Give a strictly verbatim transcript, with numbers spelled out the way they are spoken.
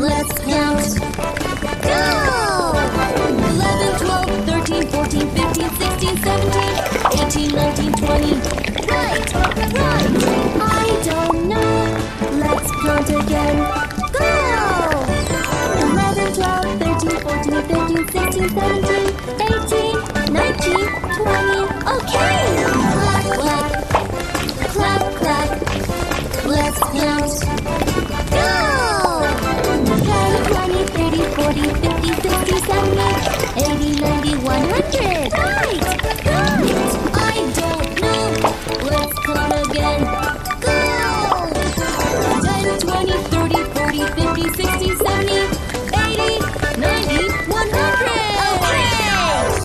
Let's count. Go! eleven, twelve, thirteen, fourteen, fifteen, sixteen, seventeen, eighteen, nineteen, twenty. Right, right. I don't know. Let's count again. Go! eleven, twelve, thirteen, fourteen, fifteen, sixteen, seventeen, eighteen, nineteen, twenty. Okay! Clap, clap. Clap, clap. Let's count. Go! ten, twenty, thirty, forty, fifty, sixty, seventy, eighty, ninety, one hundred.